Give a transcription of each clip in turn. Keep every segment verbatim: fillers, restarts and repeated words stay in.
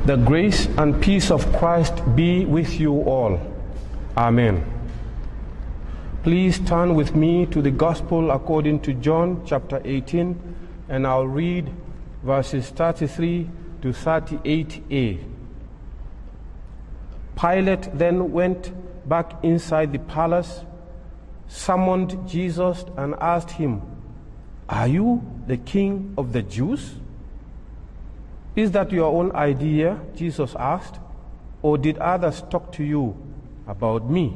The grace and peace of Christ be with you all. Amen. Please turn with me to the Gospel according to John chapter eighteen, and I'll read verses thirty-three to thirty-eight a. Pilate then went back inside the palace, summoned Jesus, and asked him, "Are you the king of the Jews?" "Is that your own idea?" Jesus asked, "or did others talk to you about me?"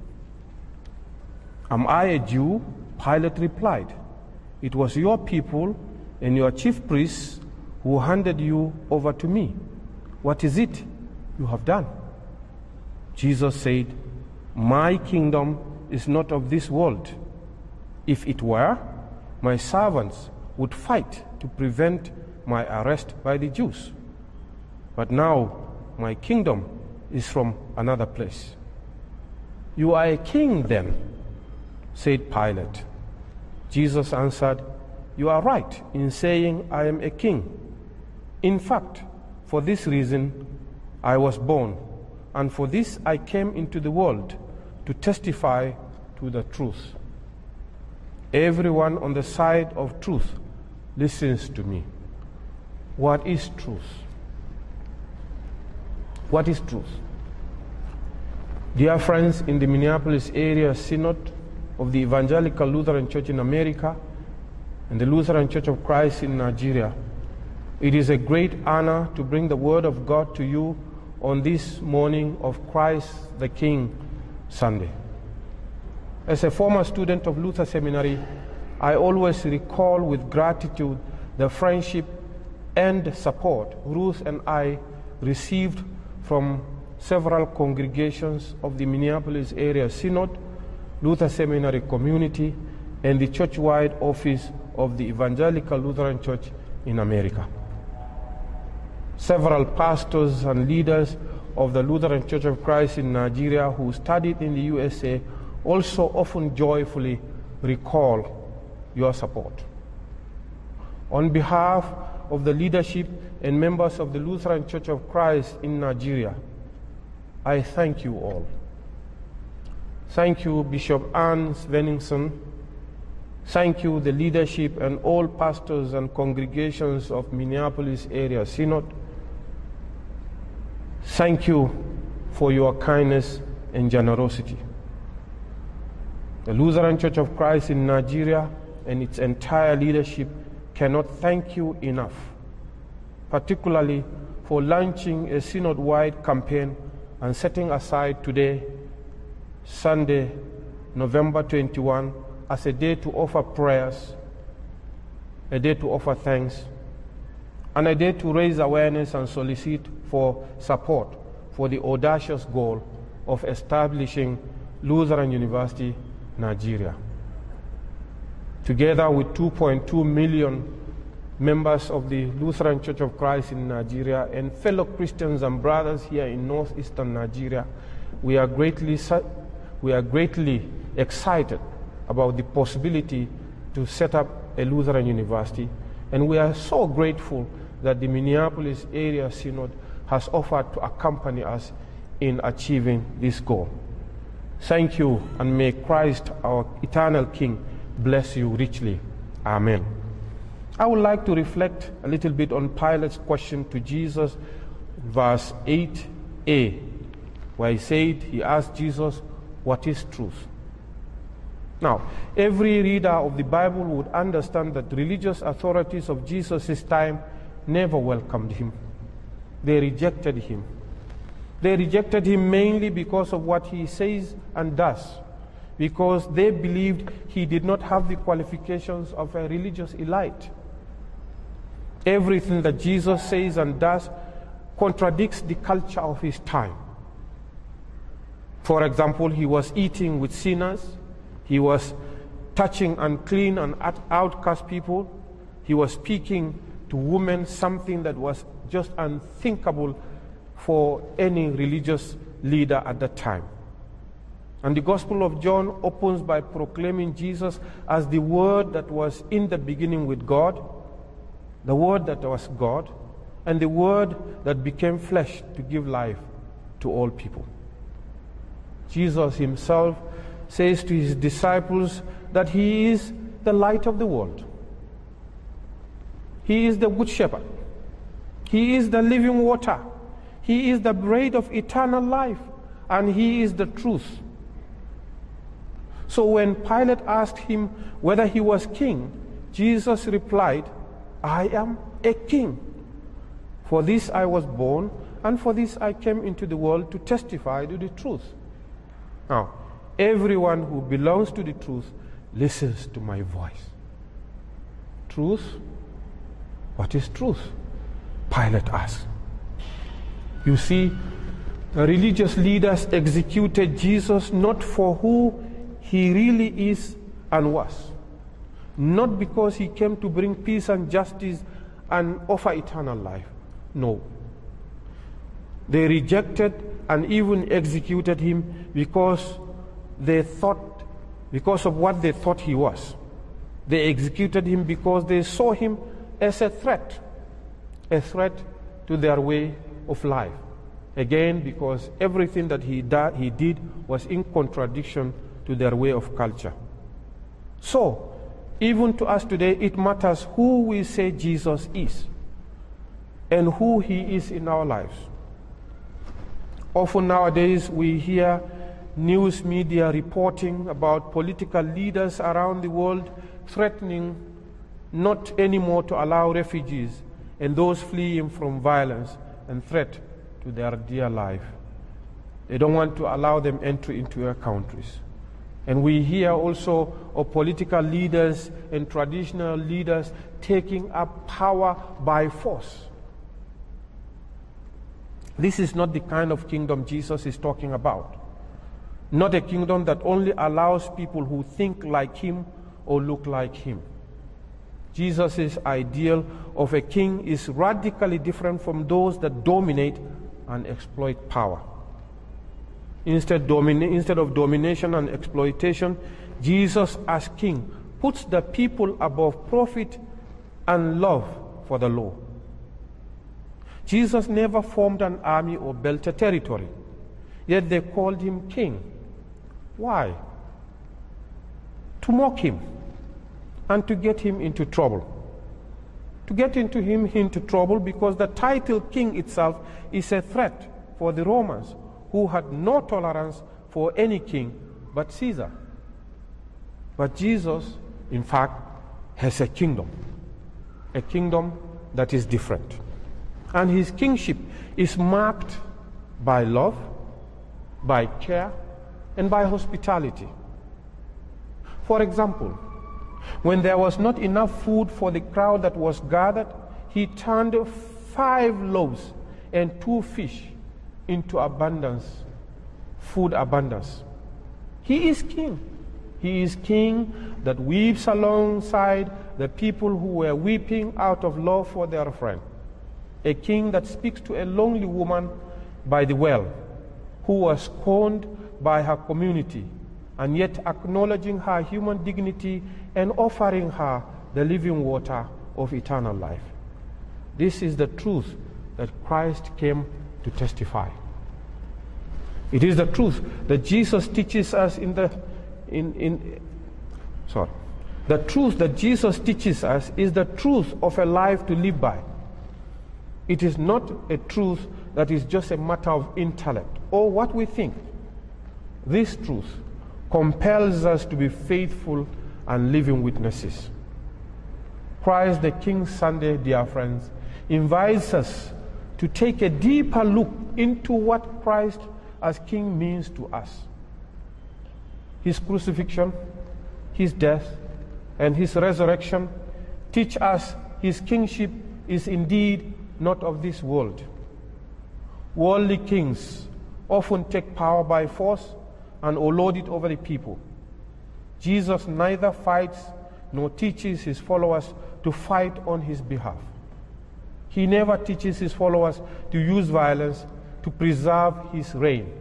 "Am I a Jew?" Pilate replied. "It was your people and your chief priests who handed you over to me. What is it you have done?" Jesus said, "My kingdom is not of this world. If it were, my servants would fight to prevent my arrest by the Jews. But now my kingdom is from another place." "You are a king then?" said Pilate. Jesus answered, "You are right in saying I am a king. In fact, for this reason I was born, and for this I came into the world, to testify to the truth. Everyone on the side of truth listens to me." What is truth? What is truth? Dear friends, in the Minneapolis area synod of the Evangelical Lutheran Church in America and the Lutheran Church of Christ in Nigeria, it is a great honor to bring the Word of God to you on this morning of Christ the King Sunday. As a former student of Luther Seminary, I always recall with gratitude the friendship and support Ruth and I received from several congregations of the Minneapolis area synod, Luther Seminary community, and the church-wide office of the Evangelical Lutheran Church in America. Several pastors and leaders of the Lutheran Church of Christ in Nigeria who studied in the U S A also often joyfully recall your support. On behalf of the leadership and members of the Lutheran Church of Christ in Nigeria, I thank you all. Thank you, Bishop Ann Svenningsson. Thank you, the leadership and all pastors and congregations of Minneapolis area synod. Thank you for your kindness and generosity. The Lutheran Church of Christ in Nigeria and its entire leadership cannot thank you enough, particularly for launching a synod-wide campaign and setting aside today, Sunday, November twenty-first, as a day to offer prayers, a day to offer thanks, and a day to raise awareness and solicit for support for the audacious goal of establishing Lutheran University, Nigeria. Together with two point two million members of the Lutheran Church of Christ in Nigeria and fellow Christians and brothers here in northeastern Nigeria, we are greatly, we are greatly excited about the possibility to set up a Lutheran university, and we are so grateful that the Minneapolis area synod has offered to accompany us in achieving this goal. Thank you, and may Christ, our eternal King, bless you richly. Amen. I would like to reflect a little bit on Pilate's question to Jesus, verse eight a, where he said, he asked Jesus, "What is truth?" Now, every reader of the Bible would understand that religious authorities of Jesus' time never welcomed him. They rejected him. They rejected him mainly because of what he says and does, because they believed he did not have the qualifications of a religious elite. Everything that Jesus says and does contradicts the culture of his time. For example, he was eating with sinners, he was touching unclean and outcast people, he was speaking to women, something that was just unthinkable for any religious leader at that time. And the Gospel of John opens by proclaiming Jesus as the Word that was in the beginning with God, the Word that was God, and the Word that became flesh to give life to all people. Jesus himself says to his disciples that he is the light of the world. He is the good shepherd. He is the living water. He is the bread of eternal life, and he is the truth. So when Pilate asked him whether he was king, Jesus replied, I am a king. For this I was born, and for this I came into the world, to testify to the truth. Now, everyone who belongs to the truth listens to my voice. Truth? What is truth? Pilate asked. You see, the religious leaders executed Jesus not for who he really is and was, not because he came to bring peace and justice and offer eternal life. No. They rejected and even executed him because they thought, because of what they thought he was. They executed him because they saw him as a threat, a threat to their way of life. Again, because everything that he, da- he did was in contradiction to their way of culture. So, even to us today, it matters who we say Jesus is and who he is in our lives. Often nowadays we hear news media reporting about political leaders around the world threatening not anymore to allow refugees and those fleeing from violence and threat to their dear life. They don't want to allow them entry into their countries. And we hear also of political leaders and traditional leaders taking up power by force. This is not the kind of kingdom Jesus is talking about. Not a kingdom that only allows people who think like him or look like him. Jesus' ideal of a king is radically different from those that dominate and exploit power. Instead, domina- instead of domination and exploitation, Jesus as king puts the people above profit and love for the law. Jesus never formed an army or built a territory, yet they called him king. Why? To mock him and to get him into trouble. To get into him into trouble because the title king itself is a threat for the Romans, who had no tolerance for any king but Caesar. But Jesus, in fact, has a kingdom, a kingdom that is different. And his kingship is marked by love, by care, and by hospitality. For example, when there was not enough food for the crowd that was gathered, he turned five loaves and two fish into abundance, food abundance. He is king. He is king that weeps alongside the people who were weeping out of love for their friend. A king that speaks to a lonely woman by the well, who was scorned by her community, and yet acknowledging her human dignity and offering her the living water of eternal life. This is the truth that Christ came to testify. It is the truth that Jesus teaches us in the in in sorry. The truth that Jesus teaches us is the truth of a life to live by. It is not a truth that is just a matter of intellect or what we think. This truth compels us to be faithful and living witnesses. Christ the King Sunday, dear friends, invites us to take a deeper look into what Christ as King means to us. His crucifixion, his death, and his resurrection teach us his kingship is indeed not of this world. Worldly kings often take power by force and lord it over the people. Jesus neither fights nor teaches his followers to fight on his behalf. He never teaches his followers to use violence to preserve his reign.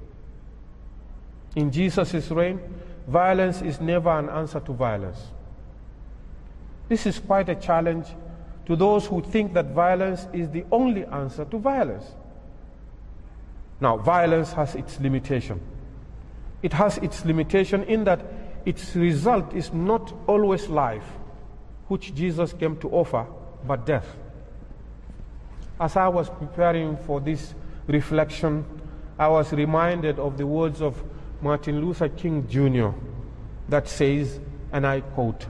In Jesus' reign, violence is never an answer to violence. This is quite a challenge to those who think that violence is the only answer to violence. Now, violence has its limitation. It has its limitation in that its result is not always life, which Jesus came to offer, but death. As I was preparing for this reflection, I was reminded of the words of Martin Luther King Junior that says, and I quote,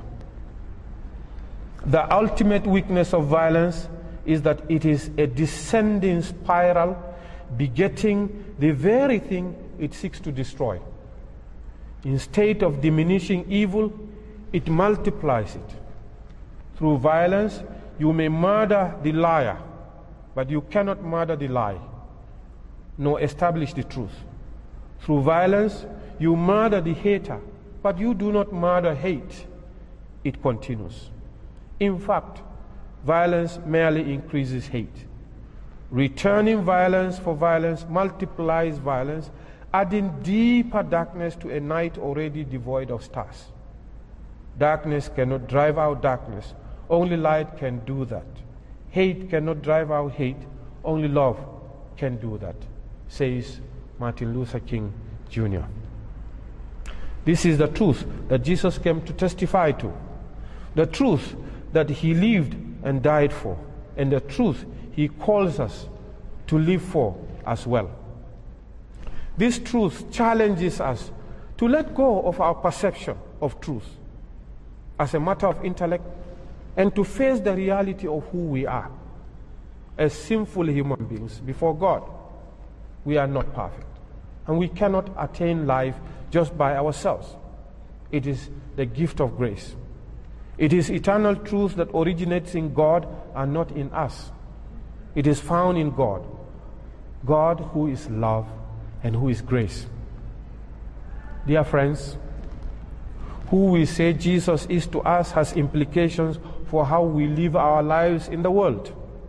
"The ultimate weakness of violence is that it is a descending spiral begetting the very thing it seeks to destroy. Instead of diminishing evil, it multiplies it. Through violence, you may murder the liar, but you cannot murder the lie, nor establish the truth. Through violence, you murder the hater, but you do not murder hate. It continues. In fact, violence merely increases hate. Returning violence for violence multiplies violence, adding deeper darkness to a night already devoid of stars. Darkness cannot drive out darkness. Only light can do that. Hate cannot drive out hate. Only love can do that," says Martin Luther King Junior This is the truth that Jesus came to testify to, the truth that he lived and died for, and the truth he calls us to live for as well. This truth challenges us to let go of our perception of truth as a matter of intellect and to face the reality of who we are as sinful human beings before God. We are not perfect, and we cannot attain life just by ourselves. It is the gift of grace. It is eternal truth that originates in God and not in us. It is found in God, God who is love and who is grace. Dear friends, who we say Jesus is to us has implications for how we live our lives in the world.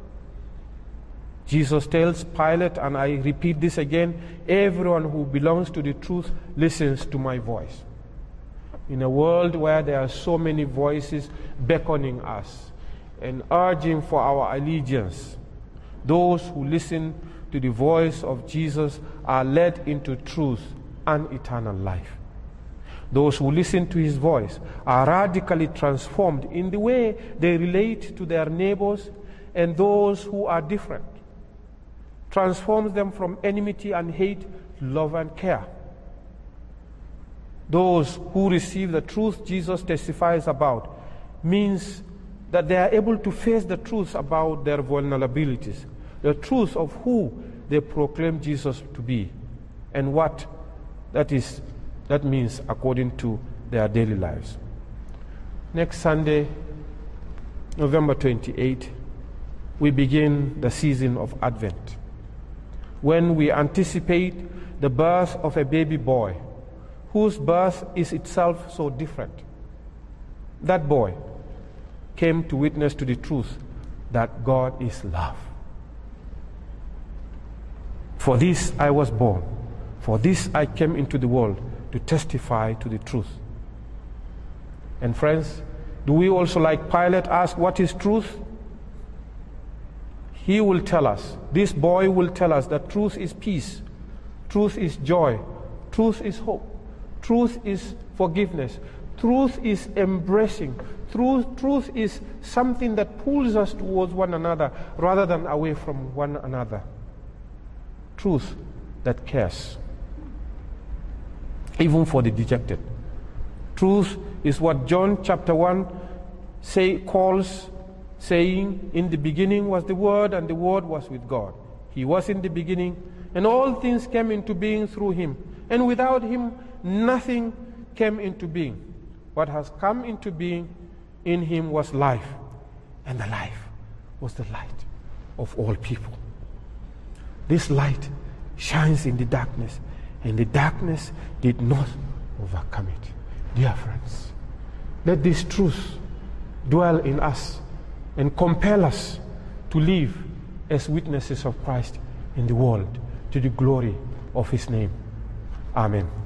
Jesus tells Pilate, and I repeat this again, everyone who belongs to the truth listens to my voice. In a world where there are so many voices beckoning us and urging for our allegiance, those who listen to the voice of Jesus are led into truth and eternal life. Those who listen to his voice are radically transformed in the way they relate to their neighbors and those who are different. Transforms them from enmity and hate to love and care. Those who receive the truth Jesus testifies about means that they are able to face the truth about their vulnerabilities, the truth of who they proclaim Jesus to be, and what that is that means according to their daily lives. Next Sunday, November twenty-eighth, we begin the season of Advent, when we anticipate the birth of a baby boy, whose birth is itself so different. That boy came to witness to the truth that God is love. For this I was born, for this I came into the world, to testify to the truth. And friends, do we also, like Pilate, ask what is truth? He will tell us, this boy will tell us that truth is peace, truth is joy, truth is hope, truth is forgiveness, truth is embracing, truth, truth is something that pulls us towards one another rather than away from one another. Truth that cares, even for the dejected. Truth is what John chapter one say, calls, saying, in the beginning was the Word, and the Word was with God. He was in the beginning, and all things came into being through him. And without him, nothing came into being. What has come into being in him was life, and the life was the light of all people. This light shines in the darkness, and the darkness did not overcome it. Dear friends, let this truth dwell in us and compel us to live as witnesses of Christ in the world to the glory of his name. Amen.